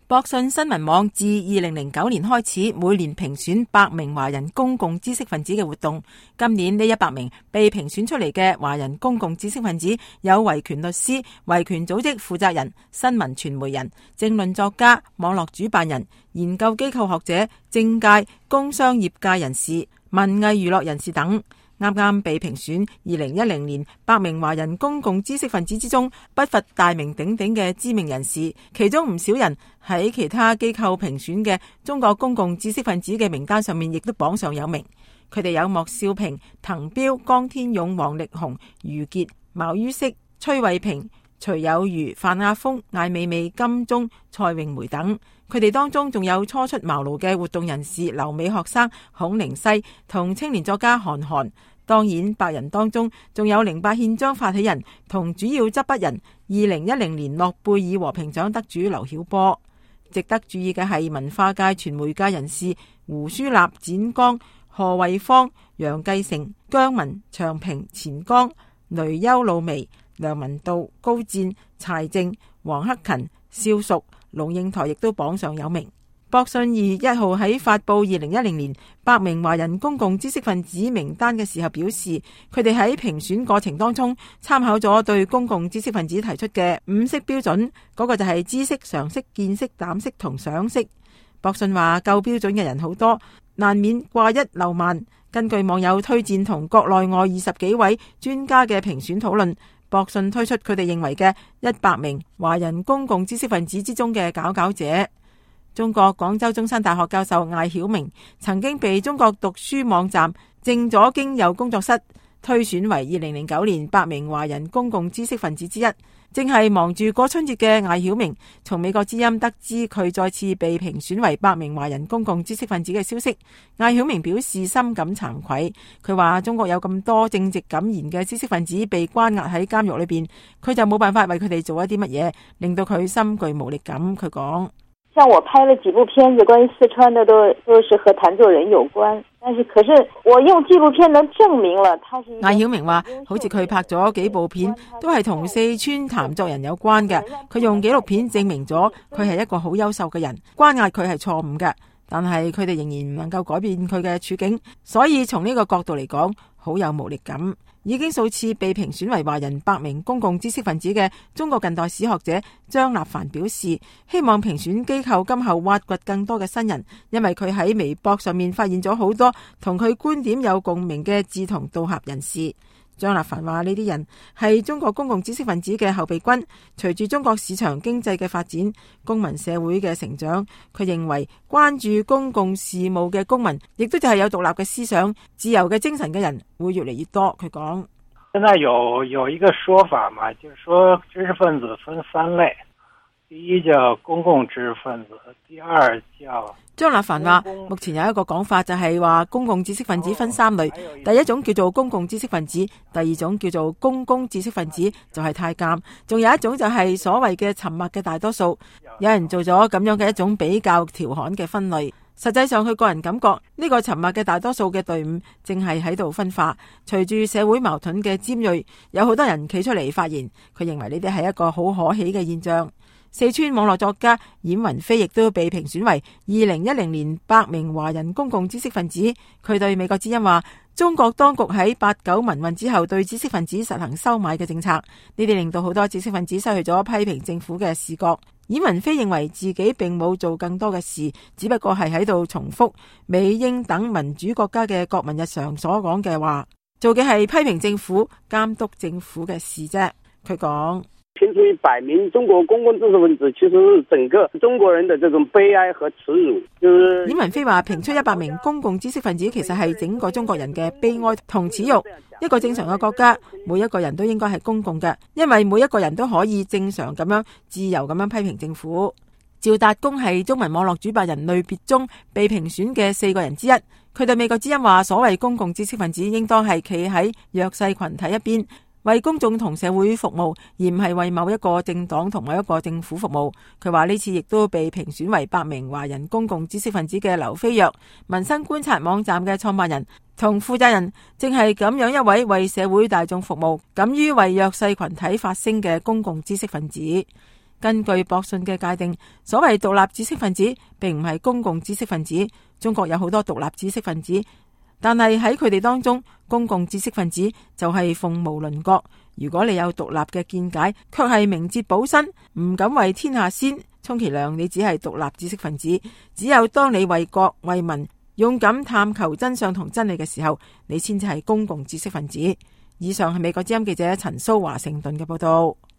博信新聞網自2009年開始，每年評選100名華人公共知識分子嘅活動。今年呢100名被評選出嚟嘅華人公共知識分子，有維權律師、維權組織負責人、新聞傳媒人、政論作家、網絡主辦人、研究機構學者、政界、工商業界人士、文藝娛樂人士等。啱啱被評選2010年100名華人公共知識分子之中，不乏大名鼎鼎嘅知名人士，其中唔少人喺其他機構評選嘅中國公共知識分子嘅名單上面，亦都榜上有名。佢哋有莫少平、滕彪、江天勇、王力宏、余杰、茅于軾、崔慧萍、徐有餘、范亞峰、艾未未、金鐘、蔡詠梅等。佢哋當中仲有初出茅廬嘅活動人士留美學生孔寧西同青年作家韓寒。當然，100人當中仲有08憲章發起人同主要執筆人2010年諾貝爾和平獎得主劉曉波。值得注意嘅係文化界、傳媒界人士胡舒立、展剛、何惠芳、楊繼成、姜文、長平、錢剛、雷優、露薇、梁文道、高戰、柴靜、黃克勤、蕭淑、龍應台亦都榜上有名。博信2月1號喺發佈2010年100名華人公共知識分子名單嘅時候表示，佢哋喺評選過程當中參考咗對公共知識分子提出嘅5識標準，嗰個就係知識、常識、見識、膽識同賞識。博信話夠標準嘅人好多，難免掛一漏萬。根據網友推薦同國內外20幾位專家嘅評選討論，博信推出佢哋認為嘅100名華人公共知識分子之中嘅佼佼者。中國廣州中山大學教授艾曉明曾經被中國讀書網站正左經右工作室推選為2009年100名華人公共知識分子之一。正係忙住過春節嘅艾曉明，從美國之音得知佢再次被評選為100名華人公共知識分子嘅消息。艾曉明表示深感慚愧，佢話中國有咁多正直敢言嘅知識分子被關押喺監獄裏邊，佢就冇辦法為佢哋做一啲乜嘢，令到佢深具無力感。佢講。 像我拍了幾部片子，關於四川的都是和譚作人有關，但是可是我用紀錄片能證明了他是。 艾曉明話，好似佢拍咗幾部片，都係同四川譚作人有關嘅。佢用紀錄片證明咗佢係一個好優秀嘅人，關押佢係錯誤嘅，但係佢哋仍然唔能夠改變佢嘅處境，所以從呢個角度嚟講，好有無力感。已經數次被評選為華人100名公共知識分子嘅中國近代史學者張立凡表示，希望評選機構今後挖掘更多嘅新人，因為佢喺微博上面發現咗好多同佢觀點有共鳴嘅志同道合人士。張立凡話呢啲人係中國公共知識分子嘅後備軍，隨住中國市場經濟嘅發展，公民社會嘅成長，佢認為關注公共事務嘅公民，亦都就係有獨立嘅思想、自由嘅精神嘅人會越嚟越多。佢講： 現在有一個說法嘛，就是說知識分子分3類，第一叫公共知識分子，第二叫。 張立凡話，目前有一個講法就係話公共知識分子分3類，第一種叫做公共知識分子，第二種叫做公共知識分子，就係太監，仲有一種就係所謂嘅沉默嘅大多數。有人做咗咁樣嘅一種比較調侃嘅分類，實際上佢個人感覺呢個沉默嘅大多數嘅隊伍正係喺度分化。隨住社會矛盾嘅尖銳，有好多人企出嚟發言，佢認為呢啲係一個好可喜嘅現象。四川網絡作家冉雲飛亦都被評選為2010年100名華人公共知識分子。佢對美國之音話，中國當局喺89民運之後對知識分子實行收買嘅政策，呢啲令到好多知識分子失去咗批評政府嘅視覺。冉雲飛認為自己並冇做更多嘅事，只不過係喺度重複美英等民主國家嘅國民日常所講嘅話，做嘅係批評政府、監督政府嘅事啫。佢講。 評出100名中國公共知識分子，其實是整個中國人的這種悲哀和恥辱。就是冉文飛話，評出100名公共知識分子，其實係整個中國人嘅悲哀同恥辱。一個正常嘅國家，每一個人都應該係公共嘅，因為每一個人都可以正常咁樣自由咁樣批評政府。趙達公係中文網絡主辦人類別中被評選嘅4個人之一。佢對美國之音話，所謂公共知識分子應當係企喺弱勢群體一邊，為公眾同社會服務，而唔係為某一個政黨同某一個政府服務。佢話呢次亦都被評選為100名華人公共知識分子嘅劉飛躍，民生觀察網站嘅創辦人同負責人，正係咁樣一位為社會大眾服務、敢於為弱勢群體發聲嘅公共知識分子。 根據博信嘅界定，所謂獨立知識分子並唔係公共知識分子。中國有好多獨立知識分子，但係喺佢哋當中，公共知識分子就係鳳毛麟角。如果你有獨立嘅見解，卻係明哲保身，唔敢為天下先，充其量你只係獨立知識分子。只有當你為國為民，勇敢探求真相同真理嘅時候，你先至係公共知識分子。以上係美國之音記者陳蘇華盛頓嘅報道。